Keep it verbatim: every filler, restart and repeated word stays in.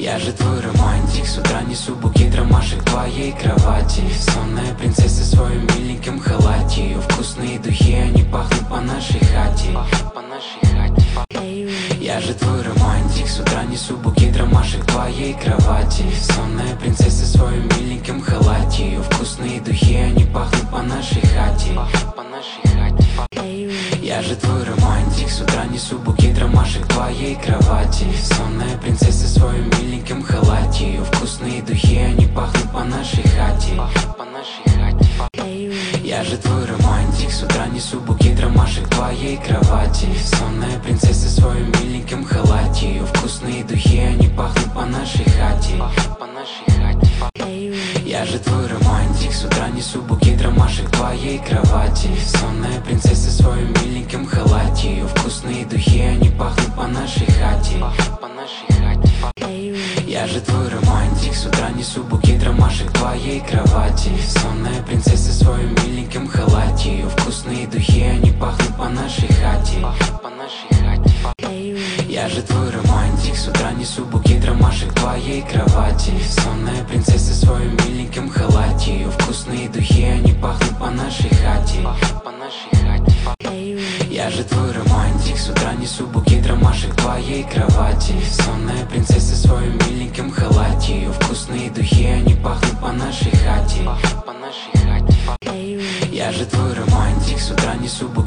Я же твой романтик, с утра несу букет ромашек твоей кровати. Сонная принцесса в своем миленьком халате. Ее вкусные духи, они пахнут по нашей хате. По нашей хате. Я же твой романтик, с утра несу букет ромашек твоей кровати. Сонная принцесса в своем миленьком халате. Ее вкусные духи, они пахнут по нашей хате. По нашей хате. Я же твой романтик, с утра несу букет ромашек твоей кровати. Сонная принцесса в своем миленьком халате. Ее вкусные духи, они пахнут по нашей хате. По нашей хате. Я же твой романтик, с утра несу букет ромашек твоей кровати. Сонная принцесса в своем миленьком халате. Ее вкусные духи, они пахнут по нашей хате. По нашей хате. Я же твой романтик, с утра несу букет ромашек твоей кровати. Сонная принцесса в своем миленьком халате. Ее вкусные духи, они пахнут по нашей хате. По нашей хате. Я же твой романтик, с утра несу букет ромашек твоей кровати. Сонная принцесса в своем миленьком халате. Ее вкусные духи, они пахнут по нашей хате. По нашей хате. Я же твой романтик, с утра несу букет ромашек твоей кровати. Сонная принцесса в своем миленьком халате. Ее вкусные духи, они пахнут по нашей хате. По нашей хате. Я же твой романтик, с утра несу букет ромашек твоей кровати. Сонная принцесса в своем миленьком халате. Ее вкусные духи, они пахнут по нашей хате. По нашей хате. Я же твой романтик, с утра несу букет